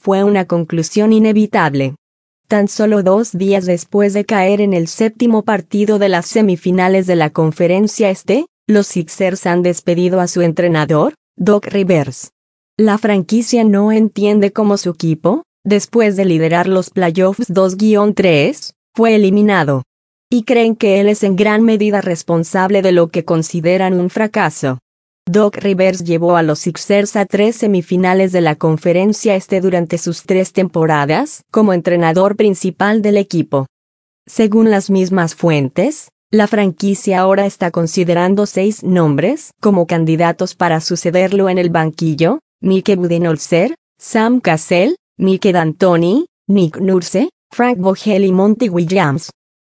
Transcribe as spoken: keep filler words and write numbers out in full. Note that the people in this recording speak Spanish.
fue una conclusión inevitable. Tan solo dos días después de caer en el séptimo partido de las semifinales de la Conferencia Este, los Sixers han despedido a su entrenador, Doc Rivers. La franquicia no entiende cómo su equipo, después de liderar los playoffs dos a tres, fue eliminado. Y creen que él es en gran medida responsable de lo que consideran un fracaso. Doc Rivers llevó a los Sixers a tres semifinales de la Conferencia Este durante sus tres temporadas como entrenador principal del equipo. Según las mismas fuentes, la franquicia ahora está considerando seis nombres como candidatos para sucederlo en el banquillo: Mike Budenholzer, Sam Cassell, Mike D'Antoni, Nick Nurse, Frank Vogel y Monty Williams.